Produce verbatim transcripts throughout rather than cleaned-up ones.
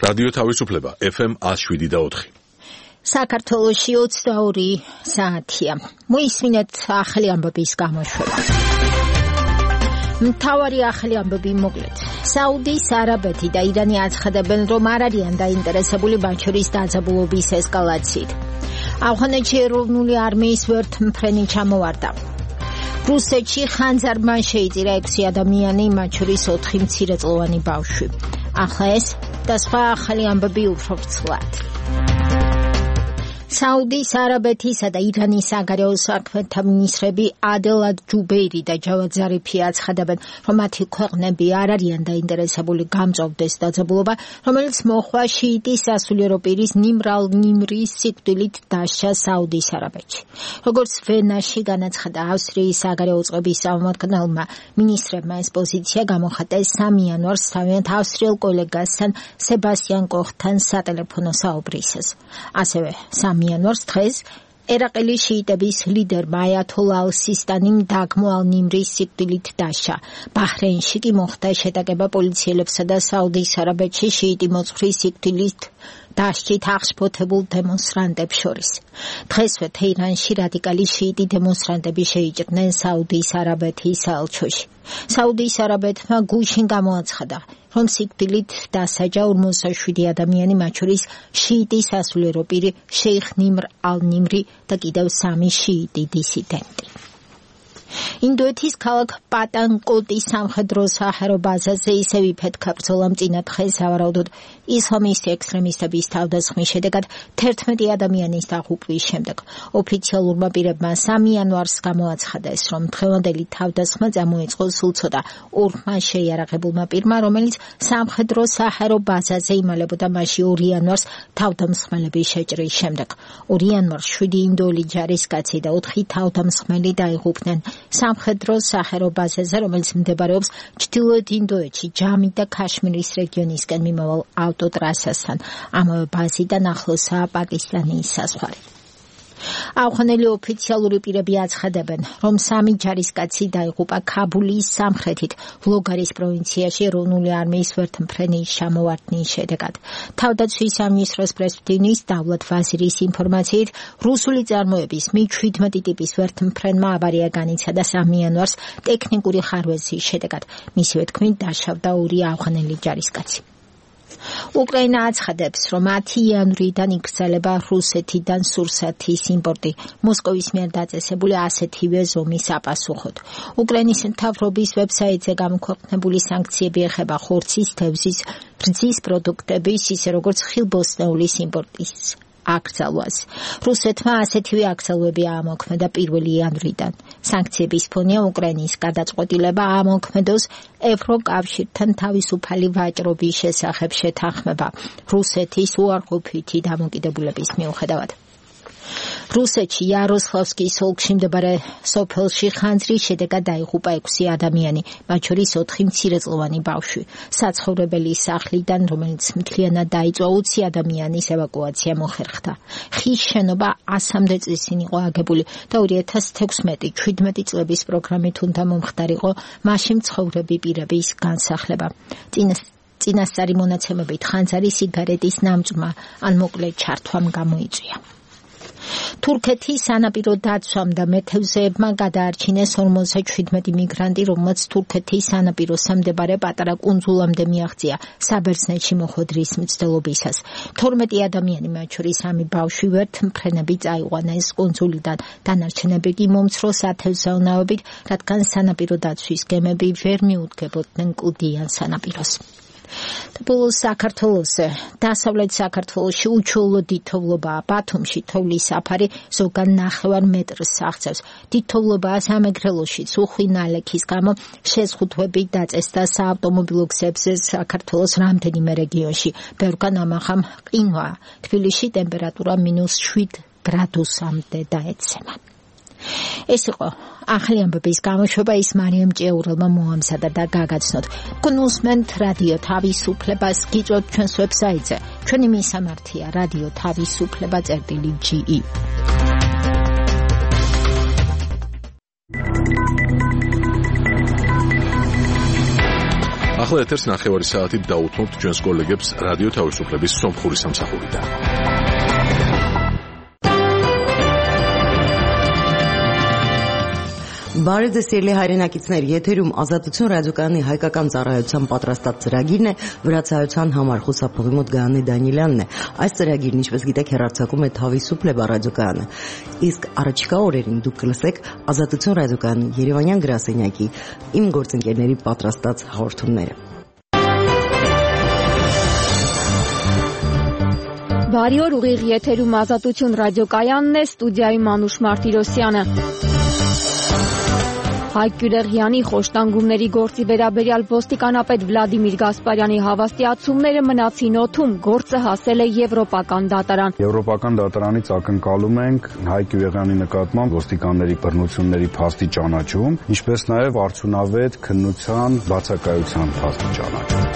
რადიო თავისუფლება ეფ ემ one oh seven და four. საქართველოში ოცდაორი საათია. მოისმინეთ ახალი ამბების გამოშვება. მთავარი ახალი ამბები მოკლედ. საუდის არაბეთი და ირანი აცხადებენ, რომ არ არიან დაინტერესებული მათ შორის დაძაბულობის ესკალაციით. ავღანეთში ეროვნული არმიის ვერთმფრენი ჩამოვარდა. რუსეთში ხანძარმა შეიწირა ექვსი ადამიანი, მათ შორის ოთხი მცირეწლოვანი ბავშვი. ახლა ეს და სხვა ახალი ამბები უფრო ვრცლად. საუდის არაბეთისა და ირანის საგარეო საქმეთა მინისტრები ადელად ჯუბეირი და ჯავად ზარიფი აცხადებენ, რომ მათი ქვეყნები არ არიან დაინტერესებული გამწვავდეს დაძაბულობა, რომელიც მოხდა შიიტის სასულიერო პირის ნიმრ ალ-ნიმრის სიკვდილით დასჯა საუდის არაბეთში. როგორც ვენაში განაცხადა ავსტრიის საგარეო წყობის წარმომადგენელმა, მინისტრებმა ეს პოზიცია გამოხატეს სამი იანვარს თავიანთ ავსტრიელ კოლეგასთან სებასტიან კოხთან სატელეფონო საუბრისას. ასევე სამი იანვარს დღეს ერაყელის შიიტების ლიდერმა აიათოლა ალ-სისტანიმ დაგმო ალ-ნიმრის სიკვდილით დასჯა. ბაჰრეინში კი მოხდა შეტაკება პოლიციელებსა და საუდის არაბეთში შიიტი მოძღვრის სიკვდილით დასჯით აღშფოთებულ დემონსტრანტებს შორის. დღესვე თეირანში რადიკალი შიიტი დემონსტრანტები შეიჭრნენ საუდის არაბეთის საელჩოში. საუდის არაბეთმა გუშინ გამოაცხადა, რომ სიკვდილით დასაჯა ორმოცდაშვიდი ადამიანი, მათ შორის შიიტის სასულიერო პირი შეიხ ნიმრ ალ-ნიმრი და კიდევ სამი შიიტი დისიდენტი. ინდოეთის ქალაქ პატანკოტის სამხედრო საჰაერო ბაზაზე ისევ იფეთქა ბრძოლა მწინა დღეს, სავარაუდოდ ისლამისტი ექსტრემისტების თავდასხმის შედეგად თერთმეტი ადამიანის დაღუპვის შემდეგ. ოფიციალურმა პირებმა სამი იანვარს გამოაცხადეს, რომ დღევანდელი თავდასხმა წამოიწყო სულ ცოტა ორმა შეიარაღებულმა პირმა, რომელიც სამხედრო საჰაერო ბაზაზე იმალებოდა მასში ორი იანვარს თავდამსხმელების შეჭრის შემდეგ. ორი იანვარს შვიდი ინდოელი ჯარისკაცი და ოთხი თავდამსხმელი დაიღუპნენ სამხედრო საჰაერო ბაზაზე, რომელიც მდებარეობს ჩრდილოეთ ინდოეთში ჯამი და ქაშმირის რეგიონისკენ მიმავალ ავტოტრასასთან. ამავე ბაზიდან ახლოსაა პაკისტანის საზღვარი. ავღანელი ოფიციალური პირები აცხადებენ, რომ სამი ჯარისკაცი დაიღუპა ქაბულის სამხრეთით ლოგარის პროვინციაში ეროვნული არმიის ვერთმფრენის ჩამოვარდნის შედეგად. თავდაცვის სამინისტროს პრესმდივნის დავლად ვაზირის ინფორმაციით, რუსული წარმოების მი შვიდმეტი ტიპის ვერთმფრენმა ავარია განიცადა სამი იანვარს ტექნიკური ხარვეზის შედეგად. მისივე თქმით, დაშავდა ორი ავღანელი ჯარისკაცი. უკრაინა აცხადებს, რომ ათი იანვრიდან იგრძელება რუსეთიდან სურსათის იმპორტი მოსკოვის მიერ დაწესებული ასეთივე ზომის აპასუხოდ. უკრაინის მთავრობის ვებსაიტზე გამოქვეყნებული სანქციები ეხება ხორცის, თევზის, რძის პროდუქტების, ისე როგორც ხილბოსტნეულის იმპორტის აკრძალვას. რუსეთმა ასეთივე აკრძალვები აამოქმედა პირველი იანვრიდან. სანქციების ფონია უკრაინის გადაწყვეტილება აამოქმედოს ევროკავშირთან თავისუფალი ვაჭრობის შესახებ შეთანხმება რუსეთის უარყოფითი დამოკიდებულების მიუხედავად. რუსეთში იაროსლავსკის ოლქში მდებარე სოფელში ხანძრის შედეგად დაიღუპა ექვსი ადამიანი, მათ შორის ოთხი მცირეწლოვანი ბავშვი. საცხოვრებელი სახლიდან, რომელიც მთლიანად დაიწვა, ოცი ადამიანის ევაკუაცია მოხერხდა. ხის შენობა ასამდე წლისინ იყო აგებული და ორი ათას თექვსმეტი შვიდმეტი წლების პროგრამით უნდა მომხდარიყო მასში მცხოვრები პირების განსახლება. წინასწარი მონაცემებით ხანძარი სიგარეტის ნამჭმა ან მოკლედ ჩართვამ გამოიწვია. თურქეთის სანაპირო დაცვამ და მეთევზეებმა გადაარჩინეს ორმოცდაშვიდმეტი მიგრანტი, რომელმაც თურქეთის სანაპიროსა მდებარე პატარა კუნძულამდე მიაღწია საბერძნეთში მოხვედრის მცდელობისას. თორმეტი ადამიანი, მათ შორის სამი ბავშვი, ვერთმფრენები წაიყვანეს კუნძულიდან. დანარჩენები კი მომცრო სათევზაონავებით, რადგან სანაპირო დაცვის გემები ვერ მიუდგებოდნენ კლდიან სანაპიროს. ბოლოს საქართველოსზე, დასავლეთ საქართველოში უჩვეულო დიდთოვლობაა. ბათუმში თოვლის საფარი ზოგან ნახევარ მეტრს აღწევს. დიდთოვლობაა სამეგრელოშიც. უხვი ნალექის გამო შეზღუდვები დაწესდა საავტომობილო გზებზე საქართველოს რამდენიმე რეგიონში. ბევრგან ამაღამ ყინვაა. თბილისში ტემპერატურა მინუს შვიდ გრადუსამდე დაეცემა. ეს იყო ახალი ამბების გამოშვება, ის მარიამ ჭეურელმა მოამზადა და გაგაცნოთ. გნუსმენთ რადიო თავისუფლებას, გიწვევთ ჩვენს ვებსაიტზე. ჩვენი მისამართია რადიო თავისუფლება წერტილი ჯი ი. ახლა ეთერს ნახევარი საათით დაუთმობთ ჩვენს კოლეგებს რადიო თავისუფლების სომხური სამსახურიდან. Բարև ձեզ սիրելի հայրենակիցներ, եթերում Ազատություն ռադիոկայանի հայկական ծառայության պատրաստած ծրագիրն է, վրացայության համար խուսափողի մոտ Գայանե Դանիելյանն է։ Այս ծրագիրն, ինչպես գիտեք, հեռարձակում է Թավիսուփլեբա ռադիոկայանը։ Իսկ առաջիկա օրերին դուք կլսեք Ազատություն ռադիոկայանի Երևանյան գրասենյակի իմ գործընկերների պատրաստած հաղորդումները։ Բարի օր, ուղիղ եթերում Ազատություն ռադիոկայանն է, ստուդիայում Մանուշ Մարտիրոսյանը։ Հայկ Գյուլերյանի խոշտանգումների գործի վերաբերյալ ոստիկանապետ Վլադիմիր Գասպարյանի հավաստիացումները մնացին օդում, գործը հասել է Եվրոպական դատարան։ Եվրոպական դատարանից ակնկալում ենք Հայկ Գյուլերյանի նկատմամբ ոստիկանների բռնությունների փաստի ճանաչում, ինչպես նաև արդյունավետ քննության բացակայության փաստի ճանաչում։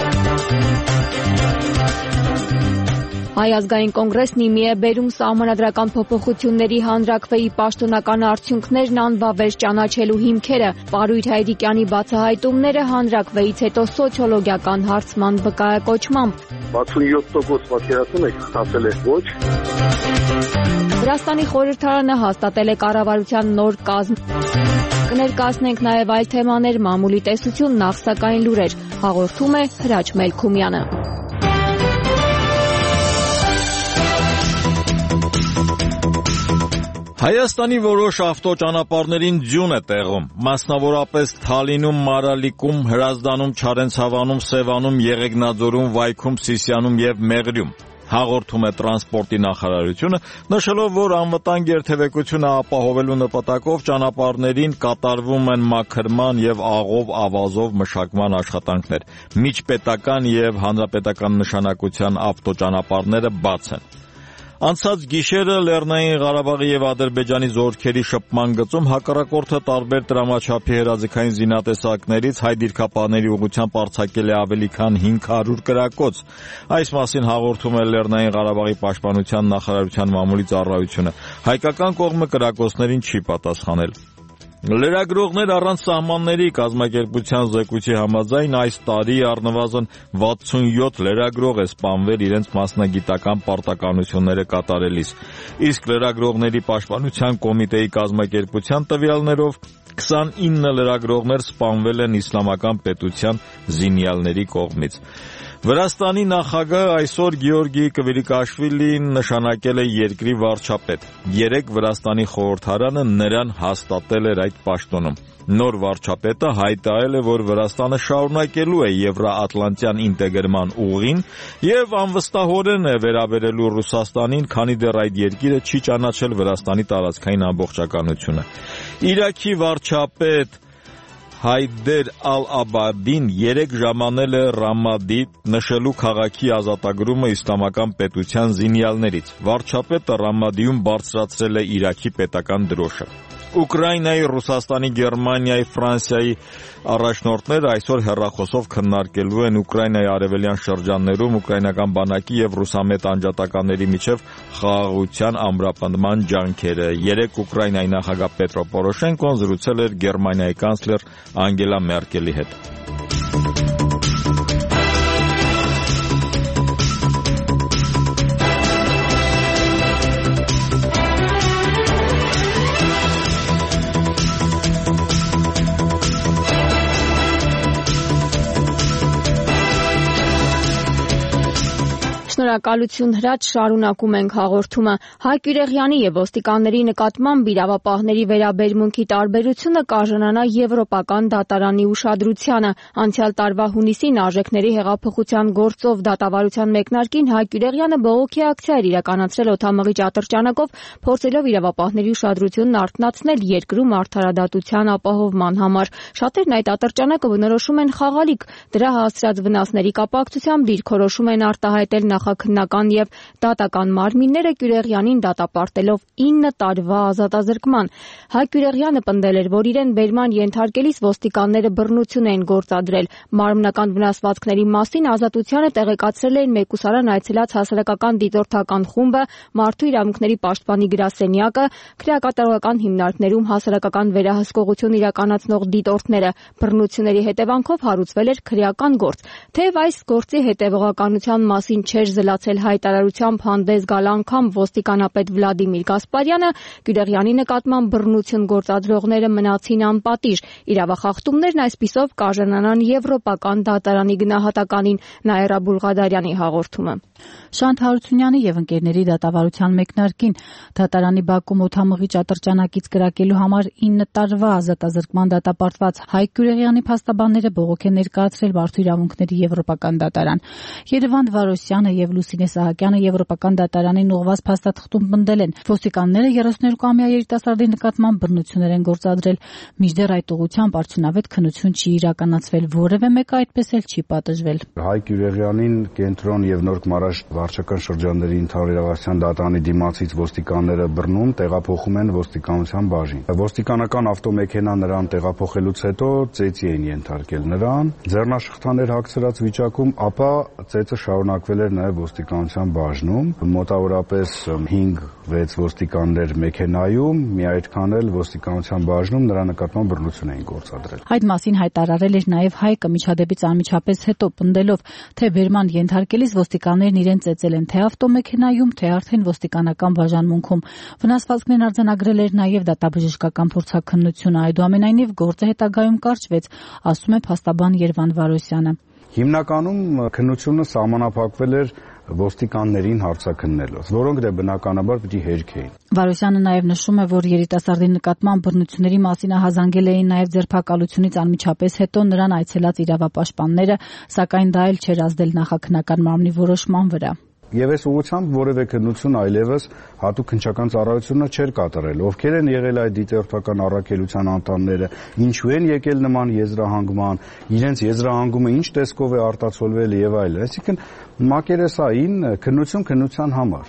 Հայ ազգային կոնգրեսն իմի է բերում սահմանադրական փոփոխությունների հանրաքվեի պաշտոնական արդյունքներն անվավեր ճանաչելու հիմքերը։ Պարույր Հայրիկյանի բացահայտումները հանրաքվեից հետո սոցիոլոգիական հարցման վկայակոչմամբ։ վաթսունյոթ տոկոս պատկերացնում եք, ասել է ոչ։ Վրաստանի խորհրդարանը հաստատել է կառավարության նոր կազմ։ Կներկայացնենք նաև այլ թեմաներ, մամուլի տեսություն, նախ սակայն լուրեր։ Հաղորդում է Հրաչ Մելքումյանը։ Հայաստանի որոշ ավտոճանապարհներին ձյուն է տեղում, մասնավորապես Թալինում, Մարալիկում, Հրազդանում, Չարենցավանում, Սևանում, Եղեգնաձորում, Վայքում, Սիսիանում եւ Մեղրիում։ Հաղորդում է տրանսպորտի նախարարությունը, նշելով, որ անվտանգ երթևեկությունը ապահովելու նպատակով ճանապարհներին կատարվում են մաքրման եւ աղով ավազով մշակման աշխատանքներ։ Միջպետական եւ հանրապետական նշանակության ավտոճանապարհները բաց են։ Անցած գիշերը Լեռնային Ղարաբաղի եւ Ադրբեջանի զորքերի շփման գծում հակառակորդը տարբեր դրամաչափի հրաձգային զինատեսակներից հայ դիրքապահների ուղղությամբ արձակել է ավելի քան հինգ հարյուր կրակոց։ Այս մասին հաղորդում է Լեռնային Ղարաբաղի պաշտպանության նախարարության մամուլի ծառայությունը։ Հայկական կողմը կրակոցներին չի պատասխանել։ Լրագրողներ առանց սահմանների կազմակերպության զեկույցի համաձայն այս տարի առնվազն վաթսունյոթ լրագրող է սպանվել իրենց մասնագիտական պարտականությունները կատարելիս, իսկ լրագրողների պաշտպանության կոմիտեի կազմակերպության տվյալներով քսանինը լրագրողներ սպանվել են իսլամական պետության զինյալների կողմից։ Վրաստանի նախագահ այսօր Գեորգի Կվիրիկաշվիլին նշանակել է երկրի վարչապետ։ Երեկ Վրաստանի խորհրդարանը նրան հաստատել էր այդ պաշտոնում։ Նոր վարչապետը հայտարարել է, որ Վրաստանը շարունակելու է եվրոատլանտյան ինտեգրման ուղին եւ անվստահորեն է վերաբերելու Ռուսաստանին, քանի դեռ այդ երկիրը չի ճանաչել Վրաստանի տարածքային ամբողջականությունը։ Իրաքի վարչապետ Հայդեր Ալ-Աբադին երեք ժամանել է Ռամադի, նշելու քաղաքի ազատագրումը իսլամական պետության զինյալներից։ Վարչապետը Ռամադիում բարձրացրել է Իրաքի պետական դրոշը։ Ուկրաինայի, Ռուսաստանի, Գերմանիայի, Ֆրանսիայի առաջնորդները այսօր հեռախոսով քննարկելու են Ուկրաինայի արևելյան շրջաններում ուկրաինական բանակի եւ ռուսամետ անջատականների միջև խաղաղության ամրապնդման ջանքերը։ Երեկ Ուկրաինայի նախագահ Պետրո Պորոշենկոն զրուցել էր Գերմանիայի կանցլեր Անգելա Մերկելի հետ։ Շնորհակալություն Հրաչ, շարունակում ենք հաղորդումը։ Հայկ Գյուլերյանի եւ ոստիկանների նկատմամբ իրավապահների վերաբերմունքի տարբերությունը կարժանանա Եվրոպական դատարանի ուշադրությանը։ Անցյալ տարվա հունիսին Արժեքների հեղափոխության գործով դատավարության մեկնարկին Հայկ Գյուլերյանը բողոքի ակցիա էր իրականացրել օդամղիչ ատրճանակով, փորձելով իրավապահների ուշադրությունն արթնացնել երկրում արդարադատության ապահովման համար։ Շատերն այդ ատրճանակը բնորոշում են խաղալիք, դրա հասցրած վնասների կապակցությամբ դիրքորոշում են արտահայտել նախագահ նախաքննական եւ դատական մարմինները Կյուրեղյանին դատապարտելով ինը տարվա ազատազրկման։ Հայկ Կյուրեղյանը պնդել էր, որ իրեն բերման ենթարկելիս ոստիկանները բռնություն էին գործադրել։ Մարմնական վնասվածքների մասին ազատությանը տեղեկացրել էին մեկուսարան այցելած հասարակական դիտորդական խումբը, Մարդու իրավունքների պաշտպանի գրասենյակը, քրեակատարողական հիմնարկներում հասարակական վերահսկողություն իրականացնող դիտորդները։ Բռնությունների հետևանքով հարուցվել էր քրեական գործ։ Թեև այս գործի հետևողականության մասին չէր զլացել հայտարարությամբ հանդես գալ անգամ ոստիկանապետ Վլադիմիր Գասպարյանը, Կյուրեղյանի նկատմամբ բռնություն գործադրողները մնացին անպատիժ։ Իրավախախտումներն այսպիսով կարժանանան Եվրոպական դատարանի գնահատականին։ Նաիրա Բուլղադարյանի հաղորդումը։ Շանթ Հարությունյանի եւ ընկերների դատավարության մեկնարկին դատարանի բակում օդամղիչ ատրճանակից կրակելու համար ինը տարվա ազատազրկման դատապարտված Հայկ Կյուրեղյանի փաստաբանները բողոք են ներկայացրել Մարդու իրավունքների Եվրոպական դատարան։ Երևանդ Վարոսյանը եւ Լուսինե Սահակյանը Եվրոպական դատարանին ուղղված փաստաթղթում պնդել են, ոստիկանները երեսունյոթամյա երիտասարդի նկատմամբ բռնություններ են գործադրել, մինչդեռ այդ ուղղությամբ արդյունավետ քննություն չի իրականացվել, որևէ մեկը այդպես էլ չի պատժվել։ Հայկ Կյուրեղյանին կենտրոն եւ Նոր Մարաշ վարչական շրջանների ընդհանրավարության դատարանի դիմացից ոստիկանները բռնում, տեղափոխում են ոստիկանության բաժին։ Ոստիկանական ավտոմեքենա նրան տեղափոխելուց հետո ծեծի էին ենթարկել նրան, ձեռնաշղթաներ հագցրած վիճակում, ապա ծեծը շարունակվել էր նաև ոստիկանության բաժնում, մոտավորապես հինգ-վեց ոստիկաններ մեքենայում, մի այդքան էլ ոստիկանության բաժնում նրա նկատմամբ բռնություն էին գործադրել։ Այդ մասին հայտարարել էր նաև Հայկը միջադեպից անմիջապես հետո պնդելով, թե բերման ենթարկելիս ոստիկաններն իրեն ծեծել են թե ավտոմեքենայում, թե արդեն ոստիկանական բաժանմունքում։ Վնասվածքներն արձանագրել էր նաև դատաբժշկական փորձաքննությունը, այդուամենայնիվ գործը հետագայում կարճվեց, ասում է փաստաբան Երվանդ Վարոսյանը։ Հիմնականում քննությունը սահմանափակվել էր ոստիկաններին հարցաքննելով, որոնք դե բնականաբար պիտի հերքեին։ Վարոսյանը նաև նշում է, որ երիտասարդի նկատմամբ բռնությունների մասին ահազանգել էին նաև ձերբակալությունից անմիջապես հետո նրան այցելած իրավապաշտպանները, սակայն դա էլ չէր ազդել նախաքննական մարմնի որոշման վրա։ Եվ այս ուղղությամբ որևէ քննություն այլևս հատուկ քննչական ծառայությունը չէր կատարել։ Ովքեր են եղել այդ դիտորդական առաքելության անդամները, ինչու են եկել նման եզրահանգման, իրենց եզրահանգումը ինչ տեսքով է արտացոլվել եւ այլն։ Այսինքն մակերեսային քննություն քննության համար։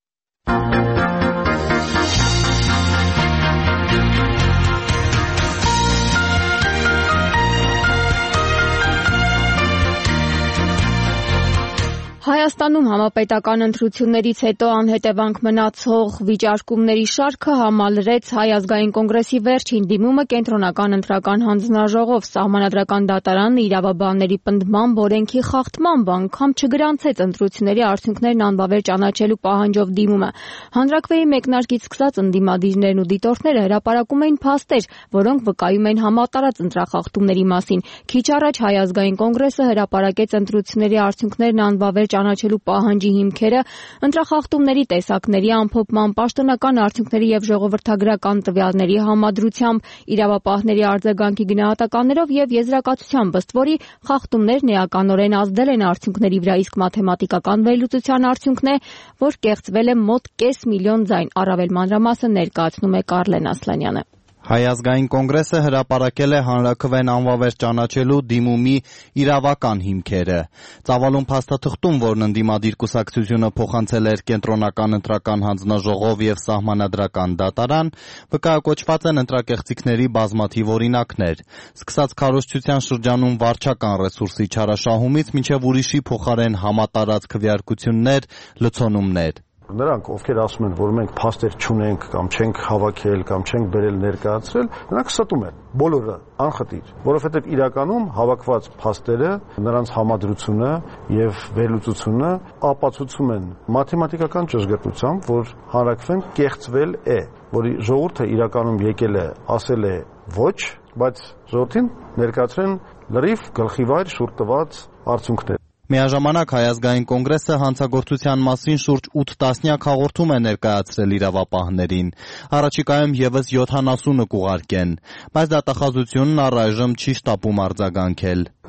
Հայաստանում համապետական ընտրություններից հետո անհետևանք մնացող վիճարկումների շարքը համալրեց Հայ ազգային կոնգրեսի վերջին դիմումը կենտրոնական ընտրական հանձնաժողով։ Սահմանադրական դատարանը իրավաբանների պնդմամբ օրենքի խախտմամբ անգամ չգրանցեց ընտրությունների արդյունքներն անբավեր ճանաչելու պահանջով դիմումը։ Հանրաքվեի մեկնարկից սկսած ընդդիմադիրներն ու դիտորդները հրապարակում էին փաստեր, որոնք վկայում են համատարած ընտրախախտումների մասին։ Քիչ առաջ Հայ ազգային կոնգրեսը հրապարակեց ընտրությունների արդյունքներն անբավեր ճանաչելու պահանջի հիմքերը, ընտրախախտումների տեսակների ամփոփման, պաշտոնական արդյունքների եւ ժողովրդագրական տվյալների համադրությամբ, իրավապահների արձագանքի գնահատականներով եւ եզրակացությամբ, ըստ որի խախտումներն էականորեն ազդել են արդյունքների վրա, իսկ մաթեմատիկական վերլուծության արդյունքն է, որ կեղծվել է մոտ կես միլիոն ձայն։ Առավել մանրամասը ներկայացնում է Կարլեն Ասլանյանը։ Հայ ազգային կոնգրեսը հրապարակել է հանրաքվեն անվավեր ճանաչելու դիմումի իրավական հիմքերը։ Ծավալուն փաստաթղթում, որն ընդդիմադիր կուսակցությունը փոխանցել էր կենտրոնական ընտրական հանձնաժողով եւ սահմանադրական դատարան, վկայակոչված են ընտրակեղծիքների բազմաթիվ օրինակներ, սկսած քարոզչության շրջանում վարչական ռեսուրսի չարաշահումից մինչեւ ուրիշի փոխարեն համատարած քվեարկություններ, լցոնումներ։ Նրանք, ովքեր ասում են, որ մենք փաստեր չունենք կամ չենք հավաքել կամ չենք բերել ներկայացրել, նրանք ստում են բոլորը անխտիր, որովհետև իրականում հավաքված փաստերը, նրանց համադրությունը եւ վերլուծությունը ապացուցում են մաթեմատիկական ճշգրտությամբ, որ հանրաքվեն կեղծվել է, որի ժողովուրդը իրականում եկել է, ասել է ոչ, բայց ժողովրդին ներկայացրեն լրիվ գլխիվայր շուրջ տված արդյունքներ։ Միաժամանակ Հայ ազգային կոնգրեսը հանցագործության մասին շուրջ ութ տասնյակ հաղորդում է ներկայացրել իրավապահներին։ Առաջիկայում եւս յոթանասունը կուղարկեն, բայց դատախազությունն առայժմ չի շտապում արձագանքել։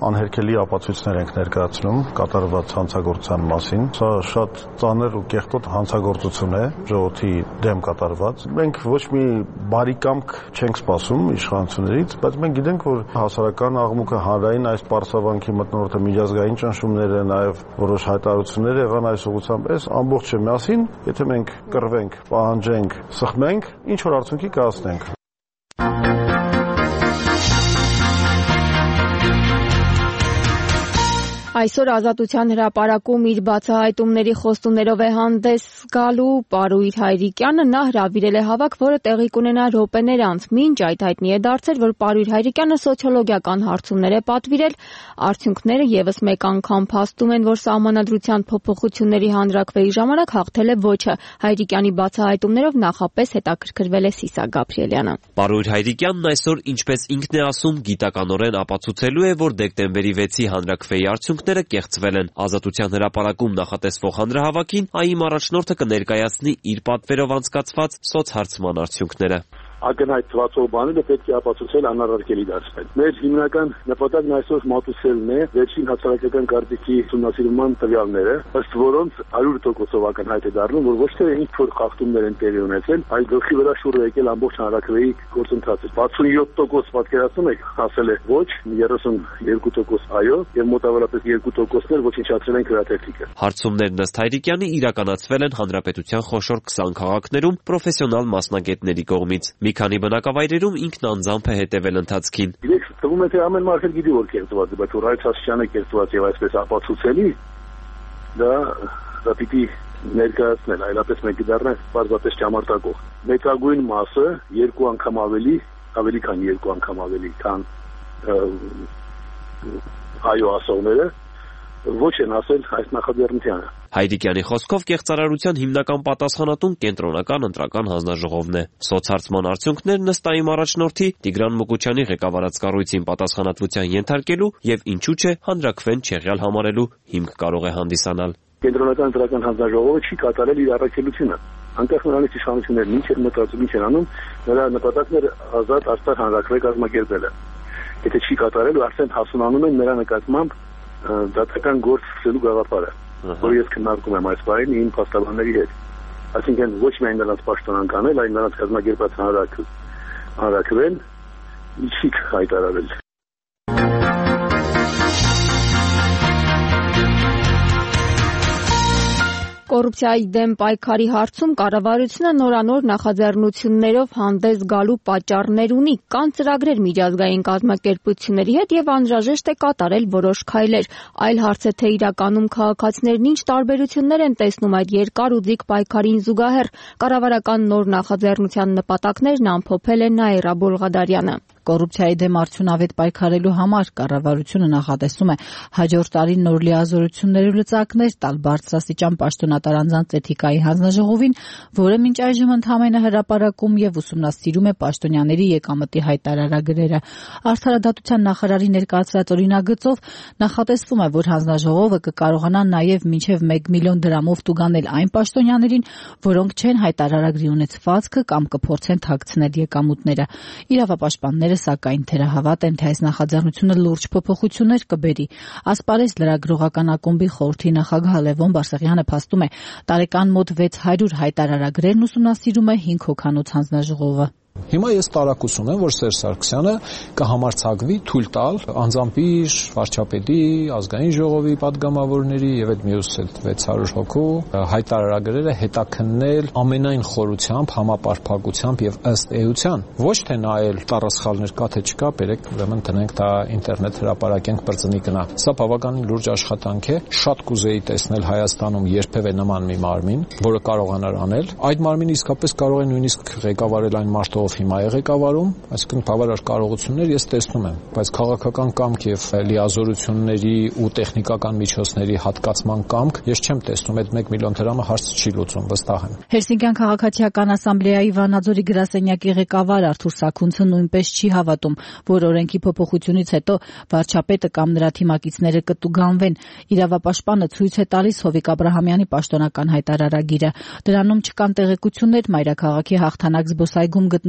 անհերքելի ապացույցներ ենք ներկայացնում կատարված հանցագործության մասին։ Սա շատ ծանր ու կեղտոտ հանցագործություն է ժողովրդի դեմ կատարված։ Մենք ոչ մի բարի կամք չենք սպասում իշխանություններից, բայց մենք գիտենք, որ հասարակական աղմուկը հանրային այս պարսավանքի մթնոլորտը միջազգային ճնշումները, նաև որոշ հայտարարություններ եղան այս ուղղությամբ, այս ամբողջը միասին, եթե մենք կռվենք, պահանջենք, սխմենք, ինչ որ արդյունքի կհասնենք։ Այսօր Ազատության հրապարակում իր բացահայտումների խոստումներով է հանդես գալու Պարույր Հայրիկյանը։ Նա հրավիրել է հավաք, որը տեղի կունենա րոպեներ անց։ Մինչ այդ հայտնի է դարձել, որ Պարույր Հայրիկյանը սոցիոլոգիական հարցումներ է պատվիրել։ Արդյունքները եւս մեկ անգամ փաստում են, որ Սահմանադրության փոփոխությունների հանրաքվեի ժամանակ հաղթել է ոչը։ Հայրիկյանի բացահայտումներով նախապես հետաքրքրվել է Սիսա Գաբրիելյանը։ Պարույր Հայրիկյանն այսօր, ինչպես ինքն է ասում, գիտականորեն ապացուցելու է, որ դեկտեմբերի վեցի հանրաքվեի արդյունքները կեղծվել են։ Ազատության հրապարակում նախատեսվող հանրահավաքին ԱԻ-մ առաջնորդը կներկայացնի իր պատվերով անցկացված սոցհարցման արդյունքները։ Ակնհայտ թվացող բաները պետք է ապացուցել անառարկելի դարձնել։ Մեր հիմնական նպատակն այսօր մատուցելն է վերջին հասարակական կարծիքի ուսումնասիրման տվյալները, ըստ որոնց հարյուր տոկոսով ակնհայտ է դառնում, որ ոչ թե ինչ որ խախտումներ են տեղի ունեցել, այլ գլխի վրա շուռ է եկել ամբողջ հանրաքվեի գործընթացը։ վաթսունյոթ տոկոս պատկերացնում եք, ասել է ոչ, երեսունյոթ տոկոս այո, եւ մոտավորապես երկու տոկոսներ ոչնչացրել են քրատեխնիկը։ Հարցումներն ըստ Հայրիկյանի իրականացվել են հանրապետության խոշոր քսան քաղաքներում պրոֆեսիոնալ մասնագետների կողմից։ Մի քանի բնակավայրերում ինքն անձամբ է հետևել ընթացքին։ Իրեք թվում է թե ամեն մարդ գիտի որ կերտված է, բայց որ այս Հասչյանը կերտված եւ այսպես ապացուցելի, դա դա պիտի ներկայացնել, այլապես մենք դառնանք բարձրապես ճամարտակող։ Մեծագույն մասը երկու անգամ ավելի, ավելի քան երկու անգամ ավելի, քան այո ասողները ոչ են ասել այս նախաձեռնությանը։ Հայրիկյանի խոսքով կեղծարարության հիմնական պատասխանատուն կենտրոնական ընտրական հանձնաժողովն է։ Սոցհարցման արդյունքներն ըստ ԱԻ-մ առաջնորդի Տիգրան Մուկուչյանի ղեկավարած կառույցին պատասխանատվության ենթարկելու եւ ինչու՞ չէ հանրաքվեն չեղյալ համարելու հիմք կարող է հանդիսանալ։ Կենտրոնական ընտրական հանձնաժողովը չի կատարել իր առաքելությունը։ Անկախ նրանից իշխանություններն ինչ են մտածում, ինչ են անում, նրա նպատակն է ազատ արդար հանրաքվե կազմակերպելը։ Եթե չի կատարել, արդեն հասունանում են նրա նկատմամբ դատական գործ սկսելու գաղափարը, որ ես քննարկում եմ այս բանին իմ փաստաբանների հետ։ Այսինքն ոչ միայն նրանց պաշտոնան կանել, այլ նրանց կազմակերպած հանրաքվեն չի հայտարարել։ Կոռուպցիայի դեմ պայքարի հարցում կառավարությունը նորանոր նախաձեռնություններով հանդես գալու պատճառներ ունի, կան ծրագրեր միջազգային կազմակերպությունների հետ եւ անհրաժեշտ է կատարել որոշ քայլեր։ Այլ հարց է, թե իրականում քաղաքացիներն ինչ տարբերություններ են տեսնում այդ երկար ու ձիգ պայքարին զուգահեռ։ Կառավարական նոր նախաձեռնության նպատակներն ամփոփել է Նաիրա Բոլղադարյանը։ Կոռուպցիայի դեմ արդյունավետ պայքարելու համար կառավարությունը նախատեսում է հաջորդ տարի նոր լիազորություններ ու լծակներ տալ բարձրաստիճան պաշտոնատար անձանց էթիկայի հանձնաժողովին, որը մինչ այժմ ընդհանրապես հրապարակում եւ ուսումնասիրում է պաշտոնյաների եկամտի հայտարարագրերը։ Արդարադատության նախարարի ներկայացրած օրինագծով նախատեսվում է, որ հանձնաժողովը կկարողանա նաեւ մինչեւ մեկ միլիոն դրամով տուգանել այն պաշտոնյաներին, որոնք չեն հայտարարագրի ունեցվածքը կամ կփորձեն թաքցնել եկամուտները։ Իրավապաշտպանները սակայն թերահավատ են, թե այս նախաձեռնությունը լուրջ փոփոխություններ կբերի։ Ասպարեզ լրագրողական ակումբի խորհրդի նախագահ Լևոն Բարսեղյանը փաստում է, տարեկան մոտ վեց հարյուր հայտարարագրերն ուսումնասիրում է հինգ հոգանոց հանձնաժողովը։ Հիմա ես տարակուսում եմ, որ Սերժ Սարգսյանը կհամարձակվի թույլ տալ անձամբիր վարչապետի, ազգային ժողովի падգամավորների եւ այդ մյուս վեց հարյուր հոգու հայտարարագրերը հետաքննել ամենայն խորությամբ, համապարփակությամբ եւ ըստ էության։ Ոչ թե նայել տառասխալներ կա թե չկա, բերեք ուրեմն տնենք դա ինտերնետ հրապարակենք բրծնի գնա։ Սա բավականին լուրջ աշխատանք է։ Շատ կուզեի տեսնել Հայաստանում երբևէ նման մի մարմին, որը կարողանար անել։ Այդ մարմինը իսկապես կարող է նույնիսկ ղեկավարել այն մարդը, ով հիմա է ղեկավարում, այսինքն բավարար կարողություններ ես տեսնում եմ, բայց քաղաքական կամք եւ լիազորությունների ու տեխնիկական միջոցների հատկացման կամք ես չեմ տեսնում, այդ մեկ միլիոն դրամը հարց չի լուծում, վստահ եմ։ Հելսինկյան քաղաքացիական ասամբլեայի Վանաձորի գրասենյակի ղեկավար Արթուր Սաքունցը նույնպես չի հավատում, որ օրենքի փոփոխությունից հետո վարչապետը կամ նրա թիմակիցները կտուգանվեն։ Իրավապաշտպանը ցույց է տալիս Հովիկ Աբրահամյանի պաշտոնական հայտարարագիրը։ Դրանում չկան տեղեկություններ մայրաքաղաքի հաղթանակ զբոսայգում գտնվող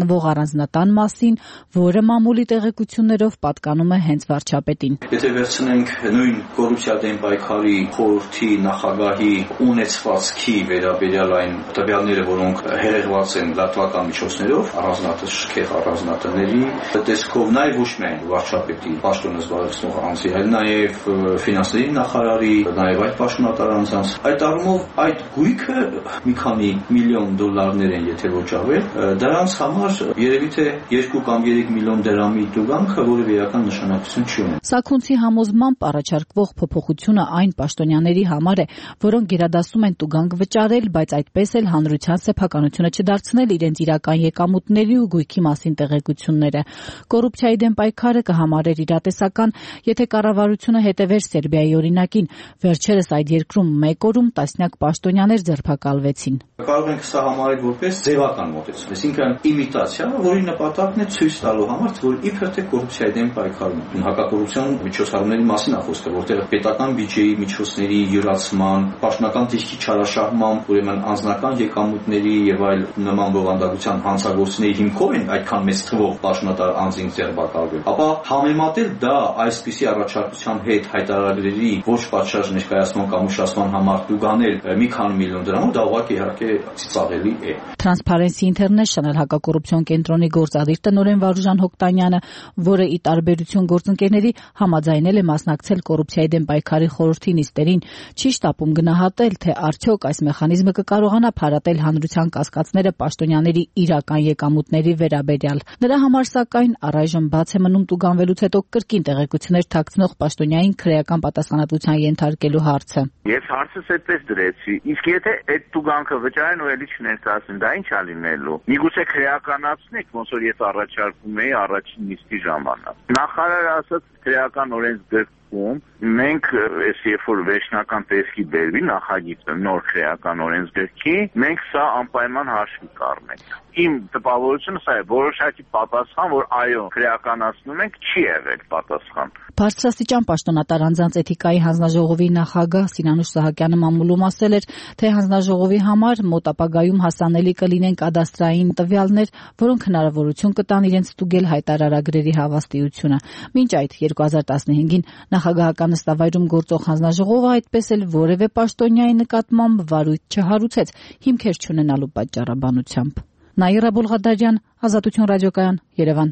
գտնվող առանձնատան մասին, որը մամուլի տեղեկություններով պատկանում է հենց վարչապետին։ Եթե վերցնենք նույն կոռուպցիա դեմ պայքարի խորհրդի նախագահի ունեցվածքի վերաբերյալ այն տվյալները, որոնք հեղեղված են լրատվական միջոցներով, առանձնատաշքեղ առանձնատների տեսքով, նաև ոչ միայն վարչապետի պաշտոնը զբաղեցնող անձի, այլ նաև ֆինանսների նախարարի, նաև այդ պաշտոնատար անձանց, այդ առումով այդ գույքը մի քանի միլիոն դոլարներ են, եթե ոչ ավել, դրանց համար երևի թե երկու կամ երեք միլիոն դրամի տուգանքը որևէ իրական նշանակություն չի ունենում։ Սաքունցի համոզմամբ առաջարկվող փոփոխությունը այն պաշտոնյաների համար է, որոնք գերադասում են տուգանք վճարել, բայց այդպես էլ հանրության սեփականությունը չդարձնել իրենց իրական եկամուտների ու գույքի մասին տեղեկությունները։ Կոռուպցիայի դեմ պայքարը կհամարեր իրատեսական, եթե կառավարությունը հետևեր Սերբիայի օրինակին։ Վերջերս այդ երկրում մեկ օրում տասնյակ պաշտոնյաներ ձերբակալվեցին։ Կարող ենք սա համարել որպես ձևական մոտեցում, այսինքն իմիտացիա, որի նպատակն է ցույց տալու համար, որ իբր թե կոռուպցիայի դեմ պայքարում, հակակոռուպցիոն միջոցառումների մասին է խոսքը, որտեղ պետական բյուջեի միջոցների յուրացման, պաշտոնական դիրքի չարաշահման, ուրեմն անձնական եկամուտների եւ այլ նման բովանդակության հանցագործների հիմքով են այդքան մեծ թվով պաշտոնատար անձին ձերբակալվել։ Ապա համեմատել դա այսպիսի առաջարկության հետ հայտարարագրերի ոչ պատշաճ ներկայացման կամ ուշացման համար տուգանել մի քանի միլիոն դրամով, դա ուղղակի իհարկե ծիծաղելի է։ Transparency International հակակոռուպցիոն կենտրոնի գործադիր տնօրեն Վարուժան Հոկտանյանը, որը ի տարբերություն գործընկերների համաձայնել է մասնակցել կոռուպցիայի դեմ պայքարի խորհրդի նիստերին, չի շտապում գնահատել, թե արդյոք այս մեխանիզմը կկարողանա փարատել հանրության կասկածները պաշտոնյաների իրական եկամուտների վերաբերյալ։ Նրա համար սակայն առայժմ բաց է մնում տուգանվելուց հետո կրկին տեղեկություններ թաքցնող պաշտոնյային քրեական պատասխանատվության ենթարկելու հարցը։ Ես հարցս այդպես դրեցի, իսկ եթե այդ տուգանքը վճարեն ու էլի չներկայացնեն, դա ինչ է լինելու։ Միգուցե քրեականացնեք, ոնց որ ես առաջարկում էի առաջին նիստի ժամանակ։ Նախարարը ասաց քրեական օրենսգրքում մենք այս երբ որ վերջնական տեսքի բերվի նախագիծը նոր քրեական օրենսգրքի, մենք սա անպայման հաշվի կառնենք։ Իմ տպավորությունը սա է, որոշակի պատասխան, որ այո, քրեականացնում ենք, չի եղել պատասխան։ Բարձրաստիճան պաշտոնատար անձանց էթիկայի հանձնաժողովի նախագահ Սինանուշ Սահակյանը մամուլում ասել էր, թե հանձնաժողովի համար մոտ ապագայում հասանելի կլինեն կադաստրային տվյալներ, որոնք հնարավորություն կտան իրենց ստուգել հայտարարագրերի հավաստիությունը։ Մինչ այդ երկու հազար տասնհինգին նախագահական նստավայրում գործող հանձնաժողովը այդպես էլ որևէ պաշտոնյայի նկատմամբ վարույթ չհարուցեց հիմքեր չունենալու պատճառաբանությամբ։ Նաիրա Բոլղադարյան, Ազատություն ռադիոկայան, Երևան։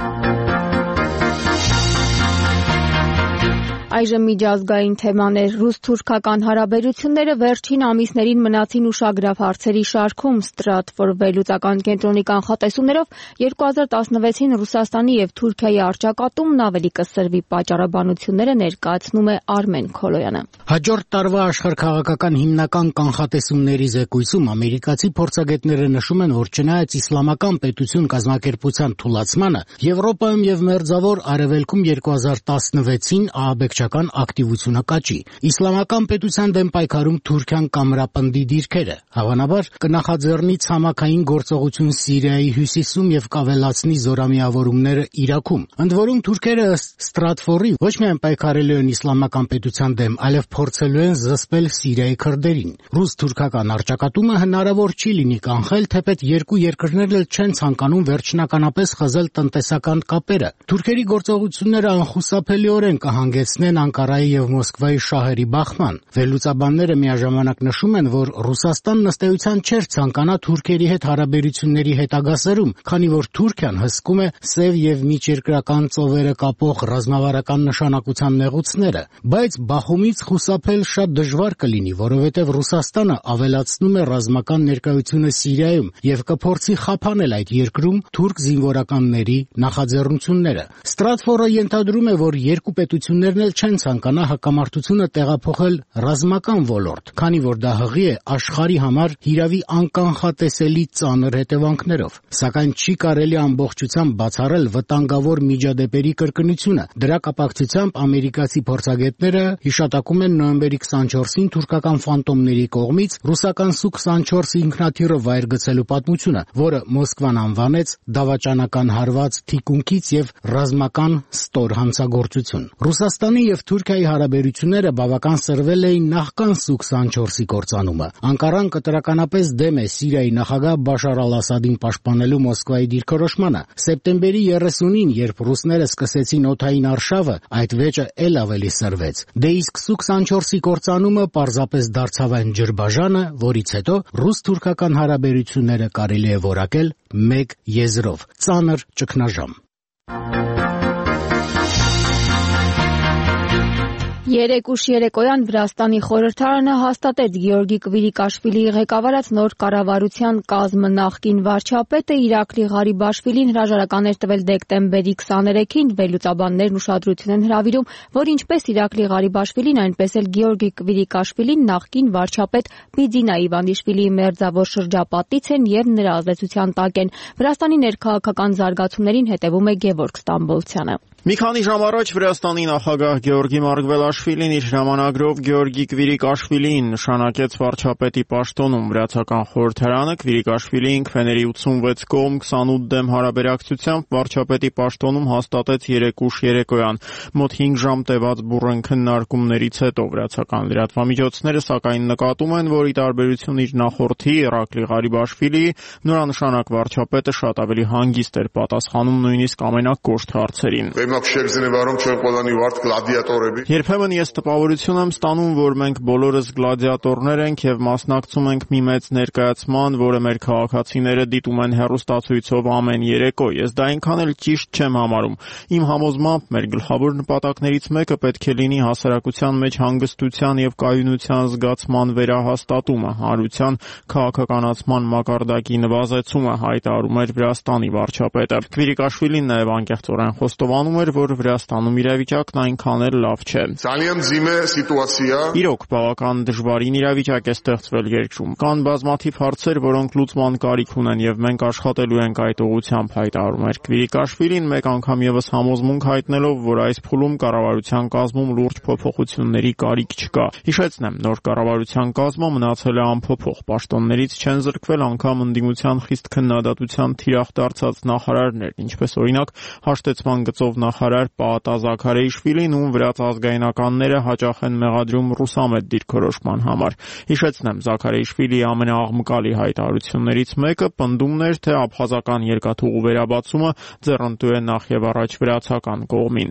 Այժմ միջազգային թեմաներ։ Ռուս-թուրքական հարաբերությունները վերջին ամիսներին մնացին ուշագրավ հարցերի շարքում։ Stratfor վերլուծական կենտրոնի կանխատեսումներով երկու հազար տասնվեցին Ռուսաստանի եւ Թուրքիայի առճակատումն ավելի կսրվի պատճառաբանությունները ներկայացնում է Արմեն Քոլոյանը։ Հաջորդ տարվա աշխարհքաղաքական հիմնական կանխատեսումների զեկույցում ամերիկացի փորձագետները նշում են, որ չնայած իսլամական պետություն կազմակերպության թուլացմանը, Եվրոպայում եւ Մերձավոր Արևելքում երկու հազար տասնվեցին ահաբեկչական ակտիվությունը կաճի։ Իսլամական պետության դեմ պայքարում Թուրքիան կամրապնդի դիրքերը, հավանաբար կնախաձեռնի ցամաքային գործողություն Սիրիայի հյուսիսում եւ կավելացնի զորամիավորումները Իրաքում։ Ընդ որում թուրքերը ըստ Stratfor-ի ոչ միայն պայքարելու են իսլամական պետության դեմ, այլև փորձելու են զսպել Սիրիայի քրդերին։ Ռուս-թուրքական առճակատումը հնարավոր չի լինի կանխել, թեպետ երկու երկրներն էլ չեն ցանկանում վերջնականապես խզել տնտեսական կապերը։ Թուրքերի գործողությունները անխուսափելիորեն կհանգեցնեն Անկարայի եւ Մոսկվայի շահերի բախման։ Վերլուծաբանները միաժամանակ նշում են, որ Ռուսաստանն ըստ էության չէր ցանկանա թուրքերի հետ հարաբերությունների հետագա սրում, քանի որ Թուրքիան հսկում է սև եւ միջերկրական ծովերը կապող ռազմավարական նշանակության նեղուցները, բայց Բախումից խուսափել շատ դժվար կլինի, որովհետեւ Ռուսաստանը ավելացնում է ռազմական ներկայությունը Սիրիայում եւ կփորձի խափանել այդ երկրում թուրք զինվորականների նախաձեռնությունները։ Stratfor-ը ենթադրում է, որ երկու պետություններն էլ չեն ցանկանա հակամարտությունը տեղափոխել ռազմական ոլորտ, քանի որ դա հղի է աշխարհի համար հիրավի անկանխատեսելի ծանր հետևանքներով։ Սակայն չի կարելի ամբողջությամբ բացառել վտանգավոր միջադեպերի կրկնությունը։ Դրա կապակցությամբ ամերիկացի փորձագետները հիշատակում են նոյեմբերի քսանչորսին թուրքական ֆանտոմների կողմից ռուսական Սու քսանչորս ինքնաթիռը վայր գցելու պատմությունը, որը Մոսկվան անվանեց դավաճանական հարված թիկունքից եւ ռազմական ստոր հանցագործություն։ Ռուսաստանի եւ Թուրքիայի հարաբերությունները բավական սրվել էին նախքան Սու քսանչորսի կործանումը։ Անկարան կտրականապես դեմ է Սիրիայի նախագահ Բաշար al-Ասադին պաշտպանելու Մոսկվայի դիրքորոշմանը։ Սեպտեմբերի երեսունին, երբ ռուսները սկսեցին օդային արշավը, այդ վեճը էլ ավելի սրվեց։ Դե իսկ Սու քսանչորսի կործանումը պարզապես դարձավ այն ջրբաժանը, որից հետո ռուս-թուրքական հարաբերությունները կարելի է որակել մեկ եզրով՝ ծանր ճգնաժամ։ Երեկ ուշ երեկոյան Վրաստանի խորհրդարանը հաստատեց Գեորգի Կվիրիկաշվիլիի ղեկավարած նոր կառավարության կազմը։ Նախկին վարչապետը Իրակլի Ղարիբաշվիլին հրաժարական էր տվել դեկտեմբերի քսաներեքին։ Վերլուծաբաններն ուշադրություն են հրավիրում, որ ինչպես Իրակլի Ղարիբաշվիլին, այնպես էլ Գեորգի Կվիրիկաշվիլին նախկին վարչապետ Բիձինա Իվանիշվիլիի մերձավոր շրջապատից են եւ նրա ազդեցության տակ են։ Վրաստանի ներքաղաքական զարգացումներին հետևում է Գևորգ Ստամբոլցյանը։ Մի քանի ժամ առաջ Վրաստանի նախագահ Գեորգի Մարգվելաշվիլին իր հրամանագրով Գեորգի Կվիրիկաշվիլիին նշանակեց վարչապետի պաշտոնում։ Վրացական խորհրդարանը Կվիրիկաշվիլիին քվեների ութսունվեց կողմ քսանութ դեմ հարաբերակցությամբ վարչապետի պաշտոնում հաստատեց երեկ ուշ երեկոյան։ Մոտ հինգ ժամ տևած բուռն քննարկումներից հետո վրացական լրատվամիջոցները սակայն նկատում են, որ ի տարբերություն իր նախորդի Իրակլի Ղարիբաշվիլիի, նորանշանակ վարչապետը շատ ավելի հանգիստ էր պատասխանում նույնիսկ ամենակոշտ հարցերին։ Երբեմն ես տպավորություն եմ ստանում, որ մենք բոլորս գլադիատորներ ենք եւ մասնակցում ենք մի մեծ ներկայացման, որը մեր քաղաքացիները դիտում են հեռուստացույցով ամեն երեկո։ Ես դա այնքան էլ ճիշտ չեմ համարում։ Իմ համոզմամբ մեր գլխավոր նպատակներից մեկը պետք է լինի հասարակության մեջ հանգստության եւ կայունության զգացման վերահաստատումը, հարության քաղաքականացման մակարդակի նվազեցումը, հայտարարում էր Վրաստանի վարչապետը։ Կվիրիկաշվիլին նաեւ անկեղծորեն խոստովանում էր, որ Վրաստանում իրավիճակն այնքան էլ լավ չէ։ Իրոք բավական դժվարին իրավիճակ է ստեղծվել երկրում։ Կան բազմաթիվ հարցեր, որոնք լուծման կարիք ունեն եւ մենք աշխատելու ենք այդ ուղղությամբ, հայտարարում էր Կվիրիկաշվիլին, մեկ անգամ եւս համոզմունք հայտնելով, որ այս փուլում կառավարության կազմում լուրջ փոփոխությունների կարիք չկա։ Հիշեցնեմ, նոր կառավարության կազմը մնացել է անփոփոխ։ Պաշտոններից չեն զրկվել անգամ ընդդիմության խիստ քննադատության թիրախ դարձած նախարարներ, ինչպես օրինակ հաշտեցման գծով նախարար Պաատա Զաքարեիշվիլին, ում վրաց ազգայնականները հաճախ են մեղադրում ռուսամետ դիրքորոշման համար։ Հիշեցնեմ, Զաքարեիշվիլիի ամենաաղմկալի հայտարարություններից մեկը պնդումն էր, թե աբխազական երկաթուղու վերաբացումը ձեռնտու է նախ եւ առաջ վրացական կողմին։